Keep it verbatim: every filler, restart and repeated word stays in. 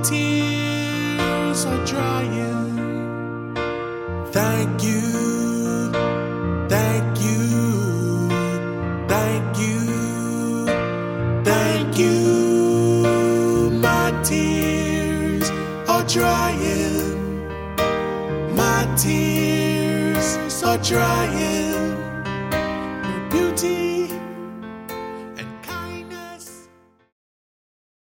tears are drying. Thank you, thank you, thank you, thank you. My tears are drying. My tears are drying. Your beauty